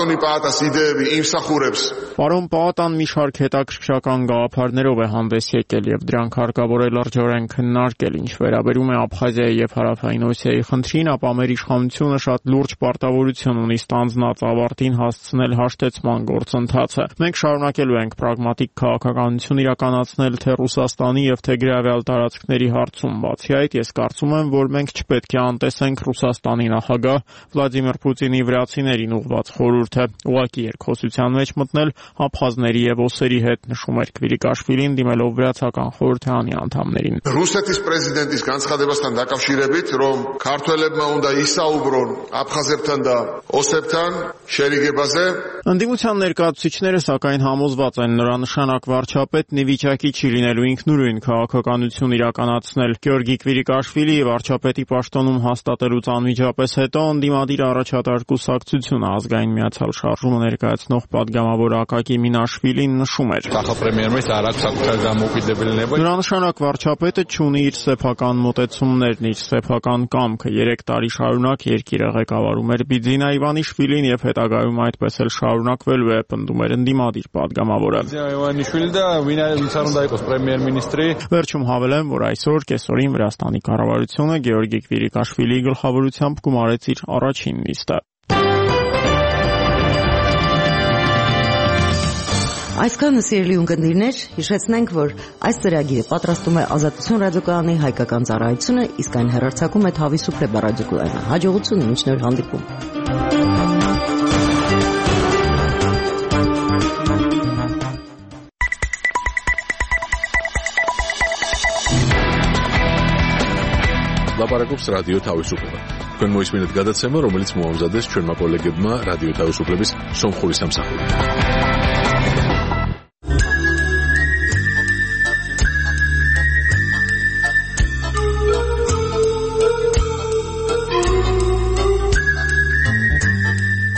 Պարոն Պաատան մի շարք հետաքրքրական գաղափարներով է հանդես եկել եւ դրանք հարկավոր է լրջորեն քննարկել։ Ինչ վերաբերում է Աբխազիայի եւ Հարավային Օսիայի խնդրին, ապա մեր իշխանությունը շատ լուրջ պարտավորություն ունի ստանձնած ավարտին հասցնել հաշտեցման գործընթացը։ Մենք շարունակելու ենք պրագմատիկ քաղաքականություն իրականացնել թե Ռուսաստանի եւ թե գրավյալ տարածքների հարցում։ Բացի այդ, ես կարծում եմ, որ մենք չպետք է անտեսենք Ռուսաստանի նախագահ Վլադիմիր Պուտինի վրացիներին ուղղված խորհուրդը, ուղղակի երկխոսության մեջ մտնել աբխազների եւ օսերի հետ, նշում էր Կվիրիկաշվիլին, դիմելով վրացական խորհրդարանի անդամներին։ Ռուսეთის պրեզիդենտის განცხადებასთან დაკავშირებით, რომ ქართველებმა უნდა ისაუბრონ աբխազებთან და օսებთან շերիգեբազե Ընդդիմության ներկայացուցիչները սակայն համոզված են, նորանշանակ վարչապետն ի վիճակի չի լինելու ինքնուրույն քաղաքականություն իրականացնել։ Գեորգի Կվիրիկաշվիլիի վարչապետի պաշտոնում հաստատելուց անմիջապես հետո ընդդիմադիր առաջատար կուսակցությունը ազգային միացյալ շարժումը ներկայացնող պատգամավոր Ակակի Մինաշվիլին նշում էր. Նորանշանակ վարչապետը չունի իր սեփական մոտեցումներն, իր սեփական կամքը։ Երեք տարի շարունակ երկիրը ղեկավարում էր Բիձինա Իվանիշվիլին եւ հետագայում այդպես էլ շարունակվելու է, պնդում էր ընդդիմադիր պատգամավորը։ Վերջում հավելեմ, որ այսօր կեսօրին Վրաստանի կառավարությունը Գեորգի Կվիրիկաշվիլիի գլխավորությամբ գումարեց իր առաջին նիստը։ Այսքանը սիրելի ունկնդիրներ, հիշեցնենք, որ այս ծրագիրը պատրաստում է Ազատություն ռադիոկայանի հայկական ծառայությունը, իսկ այն հեռարձակում է Թավիսուփլե ռադիոկայանը։ Հաջողություն, մինչ նոր հանդիպում։ ლაპარაკობს რადიო თავისუფლება. თქვენ მოისმინეთ გადაცემა, რომელიც მოამზადეს ჩვენმა კოლეგებმა რადიო თავისუფლების სომხური სამსახური.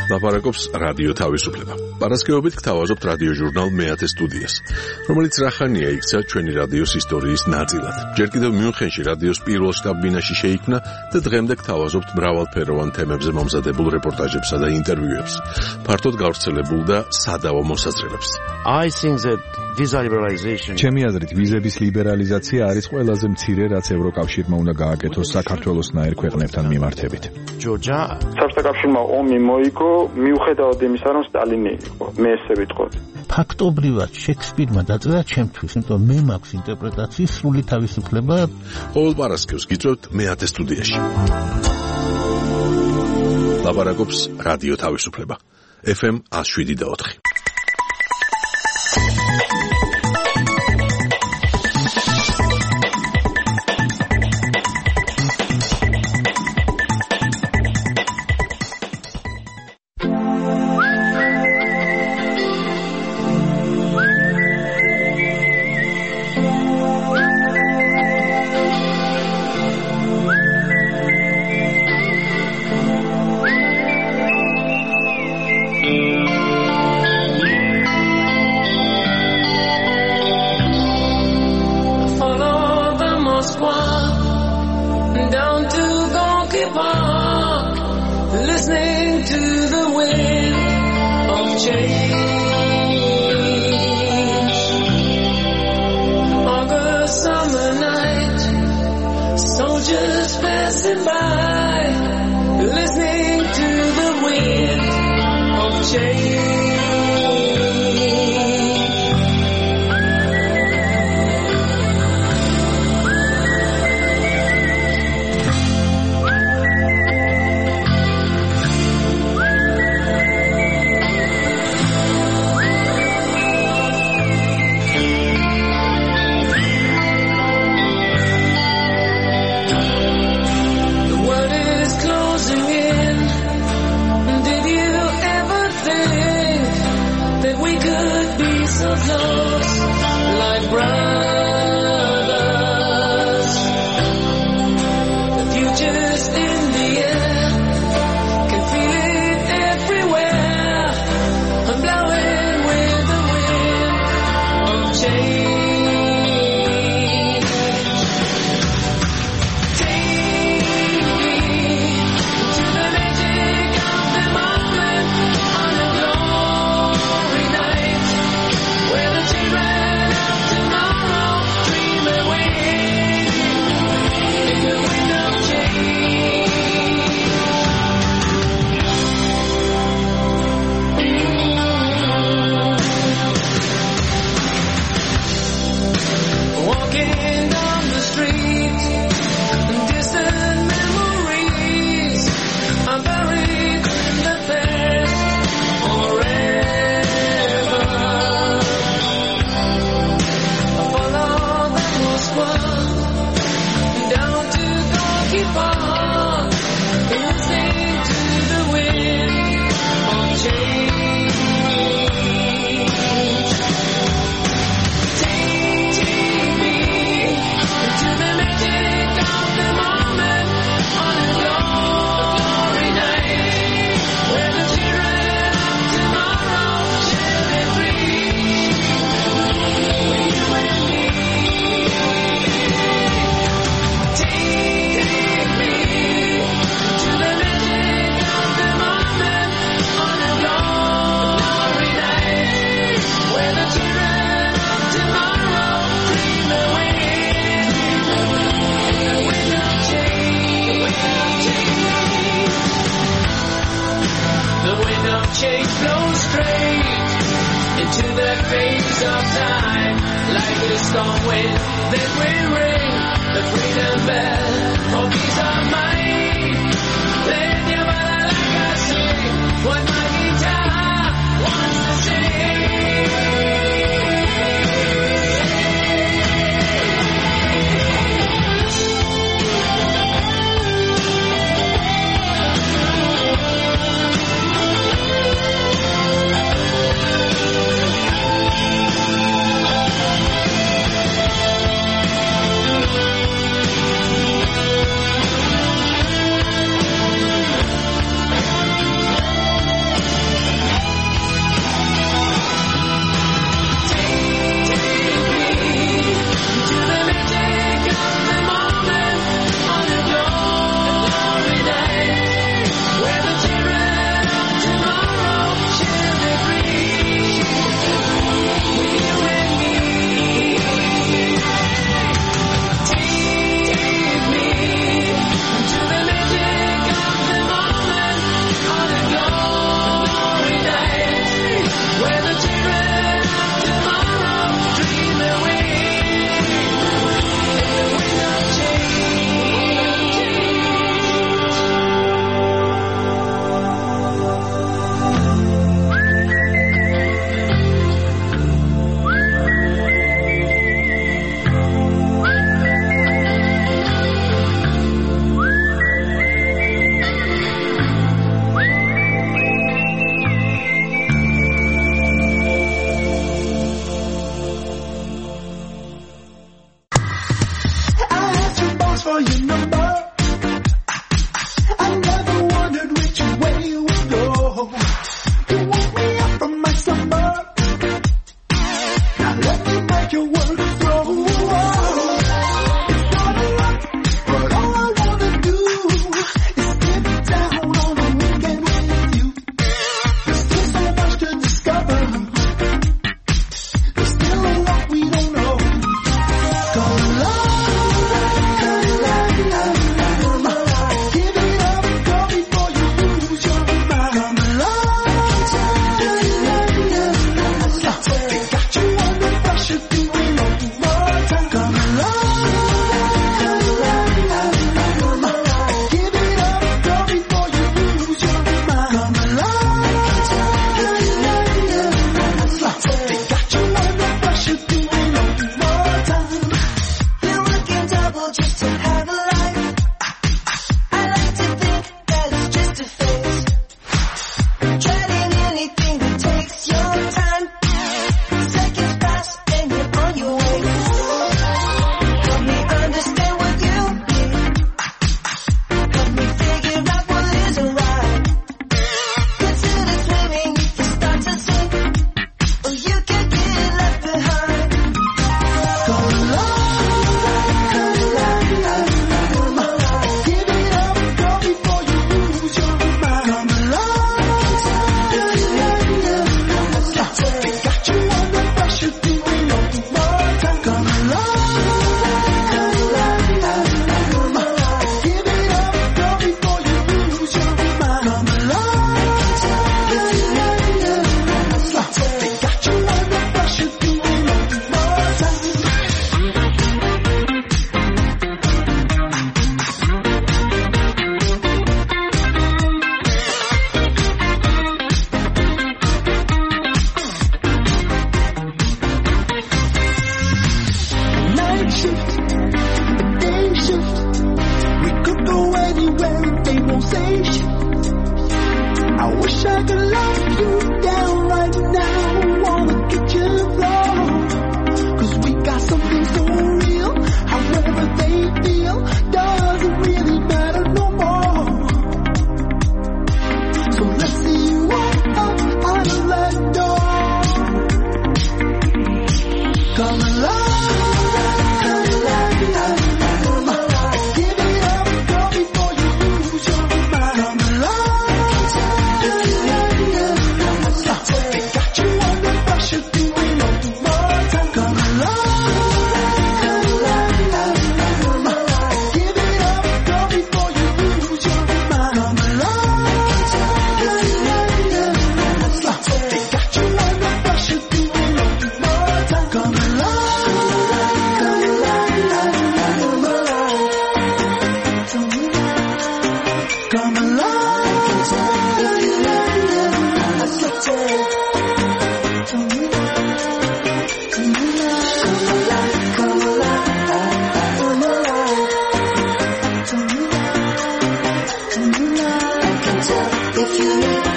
ლაპარაკობს რადიო თავისუფლება. პარასკევობით გთავაზობთ რადიო ჟურნალ მეათე სტუდიას, რომელიც რახანია იქცა ჩვენი რადიოს ისტორიის ნაწილად. ჯერ კიდევ მიუნხენში რადიოს პირველ შტაბ-ბინაში შეიქმნა და დღემდე გთავაზობთ მრავალფეროვან თემებზე მომზადებულ რეპორტაჟებსა და ინტერვიუებს, ფართოდ გავრცელებულ და სადავო მოსაზრებებს. I think that visa liberalization ჩემი აზრით ვიზების ლიბერალიზაცია არის ყველაზე მცირე, რაც ევროკავშირმა უნდა გააკეთოს საქართველოსნაირ ქვეყნებთან მიმართებით. ჯორჯა საბჭოთა ომი მოიგო მიუხედავად იმისა, რომ სტალინი იყო. მე ესე ვიტყოდი. ფაქტობრივად შექსპირმა დაწერა ჩემთვის, იმიტომ მე მაქვს ინტერპრეტაციის სრული თავისუფლება. ყოველ პარასკევს გიწევთ მეათე სტუდიაში. ლაპარაკობს რადიო თავისუფლება. ეფ ემ one oh seven point four.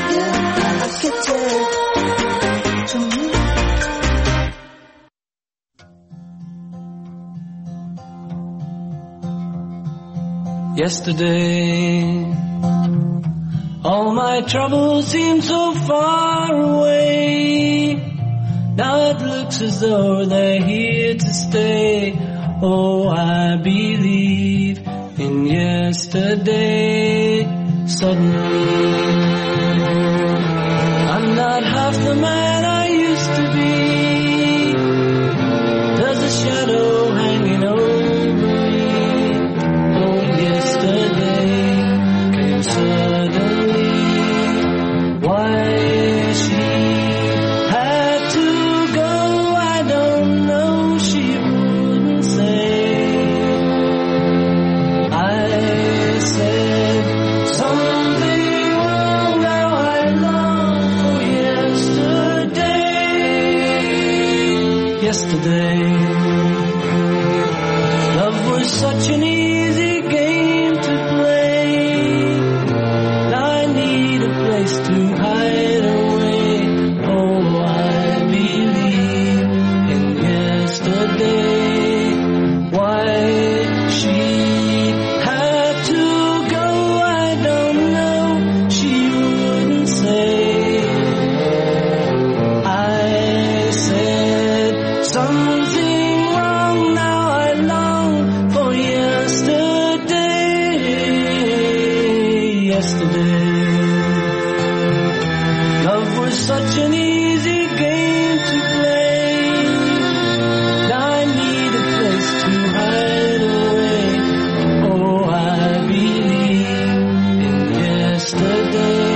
Yesterday, all my troubles seem so far away. Now it looks as though they're here to stay. Oh, I believe in yesterday. Suddenly, I'm not half the man I used to be. There's a shadow hanging over me. Oh, yesterday came suddenly. Why she had to go, I don't know. She wouldn't say. I said something wrong. Now I long for yesterday. Yesterday, love was such an easy game to play. Now I need a place to hide away. Oh, I believe in yesterday. Why she had to go, I don't know. She wouldn't say. I said something wrong. Now I long for yesterday. Yesterday, love was such an easy game to play. Now I need a place to hide away. Oh, I believe in yesterday.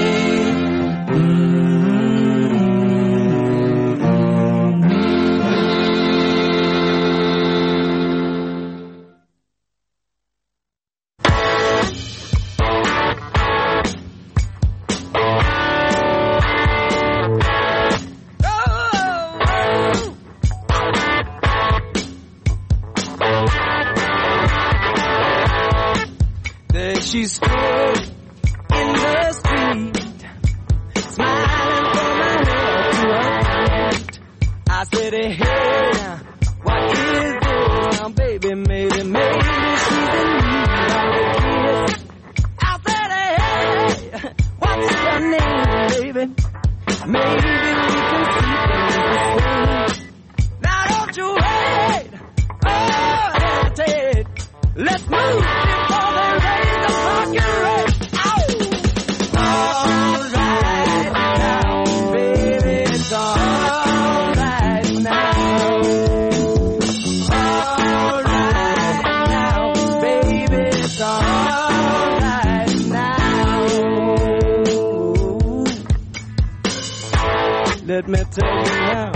There she stood in the street, smiling from her head to her feet. I said, hey, now, what is this? Now, baby, maybe, maybe she's in need of a kiss. I said, hey, what's your name, baby? Maybe we can see things the same. Now, don't you wait, oh, hesitate. Let's move before they raise the fucking rate. Ow! All right now, baby, it's all right now. All right now, baby, it's all right now. Let me tell you now.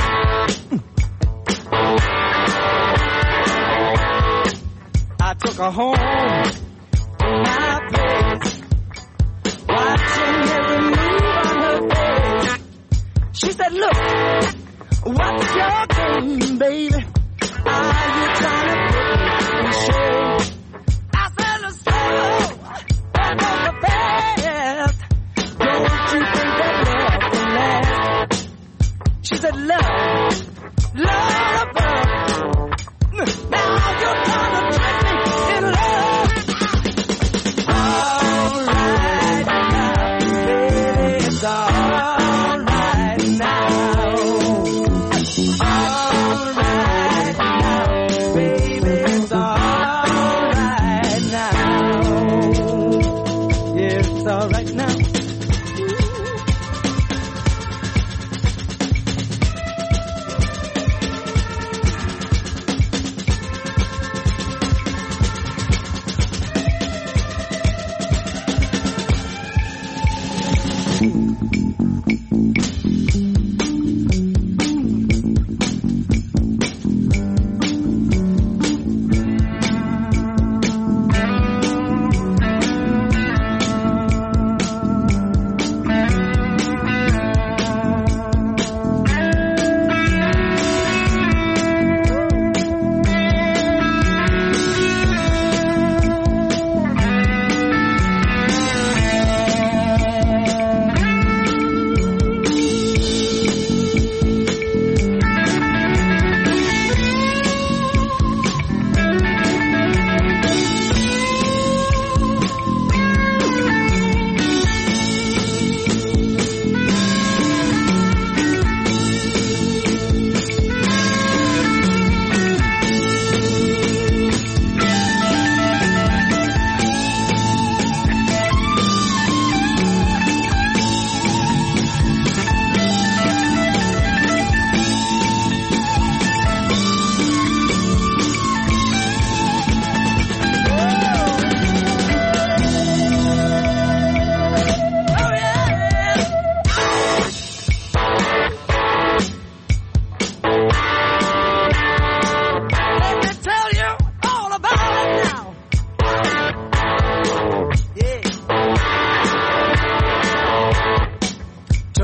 I took her home to my place, watching every move on her face. She said, look, what's your game, baby? Are you trying to put me in shame? I said, let's go, back on the path. Don't you think that love can last? She said, love, love above. Now you're trying to trick me.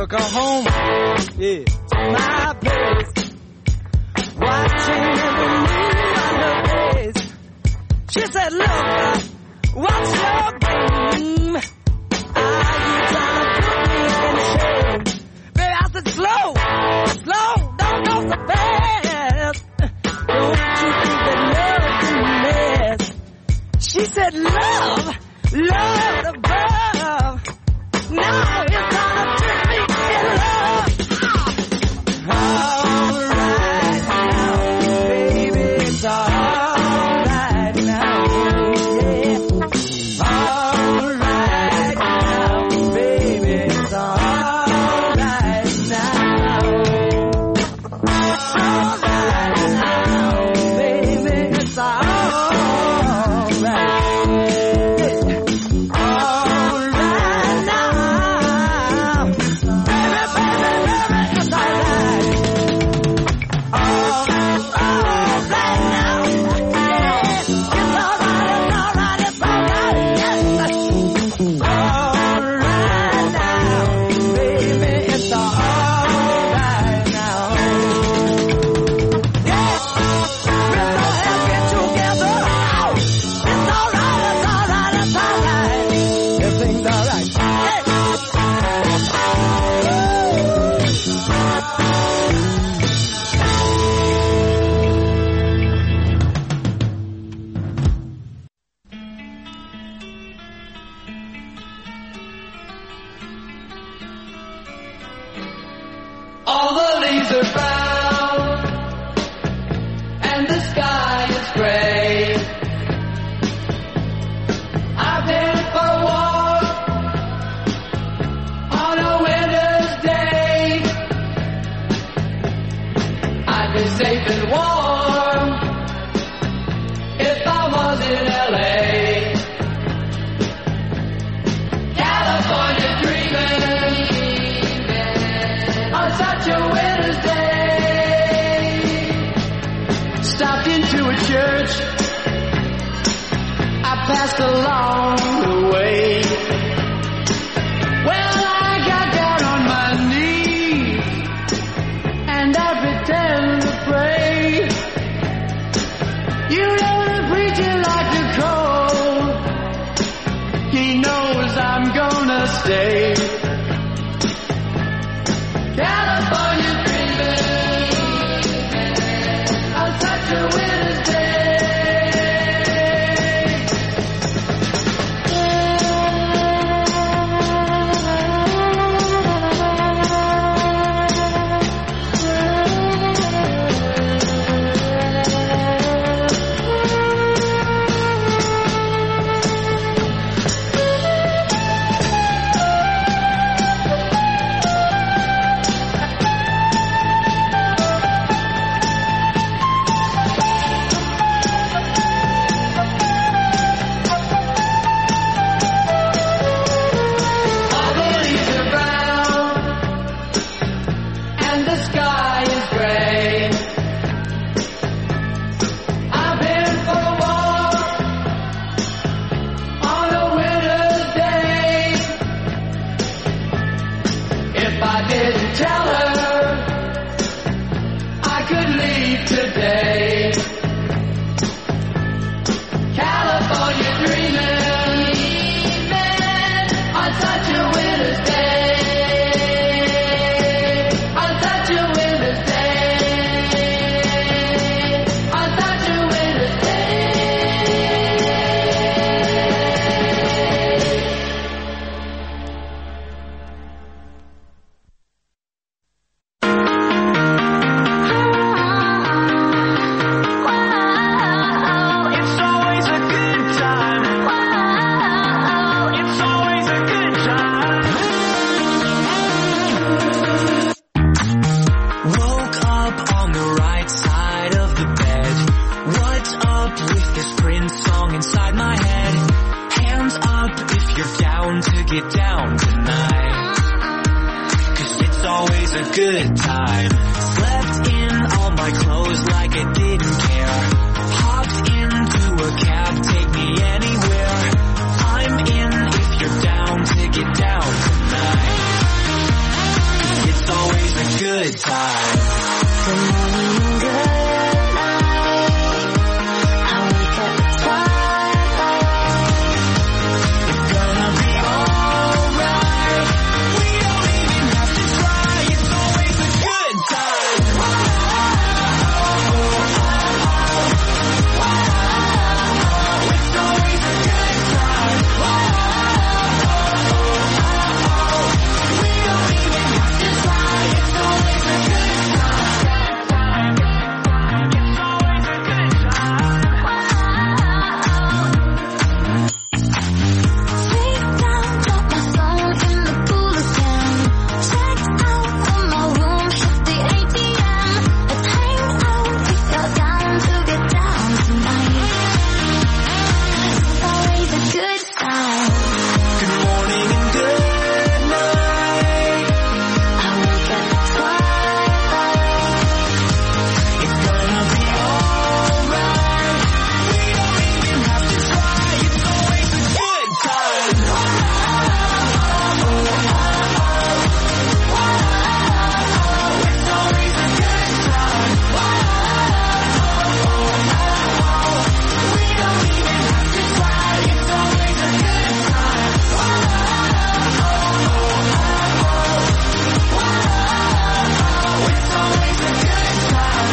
took her home, yeah, to my place. Watching every move on her face. She said, look, what's your game? Are you trying to put me in shame? Baby, I said, slow, slow, don't go so fast. Don't you think that love can last? She said, love, love above. Now it's time to trick me in love. All right now, baby, it's all right now, yeah. All right now, baby, it's all right now. All right now, baby, it's all right. All the leaves are brown and the sky is gray. I've been for a walk on a winter's day. I'd be safe and warm if I was in L A. California dreaming on such a winter's day. Stopped into a church I passed along the way. Well, I got down on my knees and I pretend to pray. You know the preacher like to call. He knows I'm gonna stay. California dreaming on such a winter's day. Good time. Slept in all my clothes like I didn't care. Hopped into a cab, take me anywhere. I'm in if you're down to get down tonight. good time. Good morning, good night. I wake up at twilight. It's gonna be alright. We don't even have to try. It's always a good time. It's always a good time. We don't even have to try. It's always a good time. It's always a good time. Sit down, drop my phone in the pool again. Check out of my room, shut the A T M. Let's hang out if you're down to get down tonight. It's always a good time. Good morning and good night. I wake up at twilight. It's gonna be alright. We don't even have to try. It's always a good time. It's always a good time. We don't even have to try. It's always a good time. It's always a good time.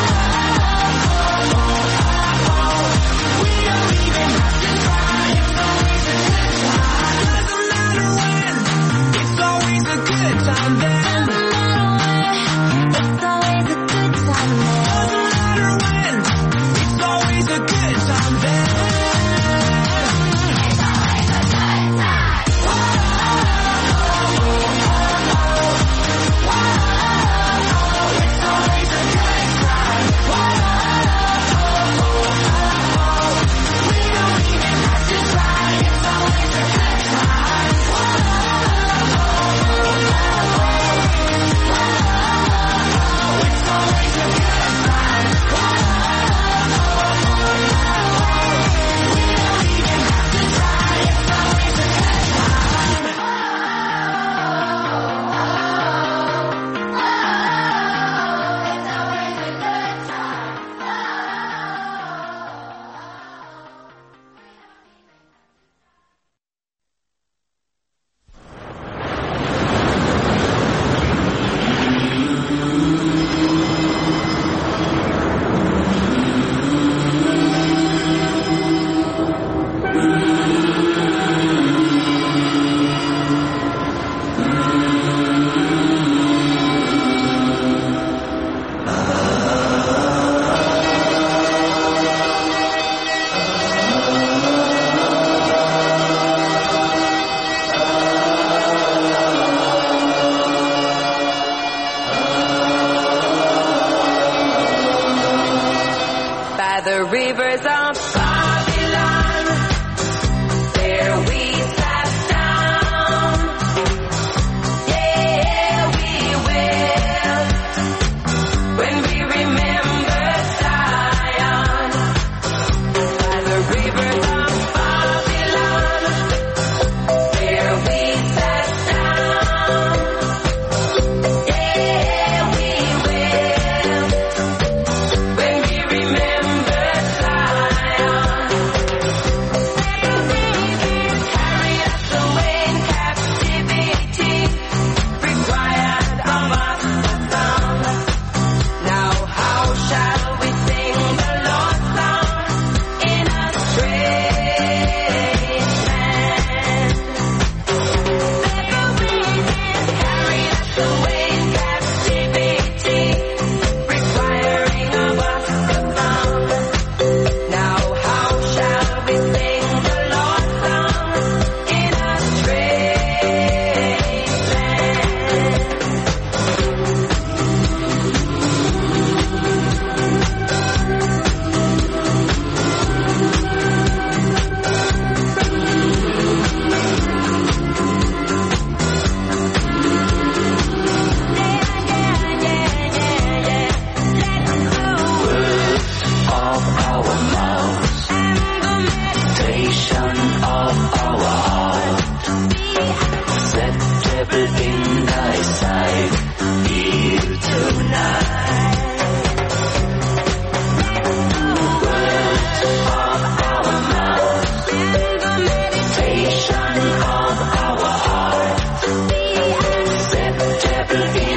We don't even have to try. It's always a good time. Doesn't matter when. It's always a good time then. It's always a good time then. Doesn't matter when. It's always a good time then. It's always a good time. It's always a good time. We don't even have to try. It's always a good time. Good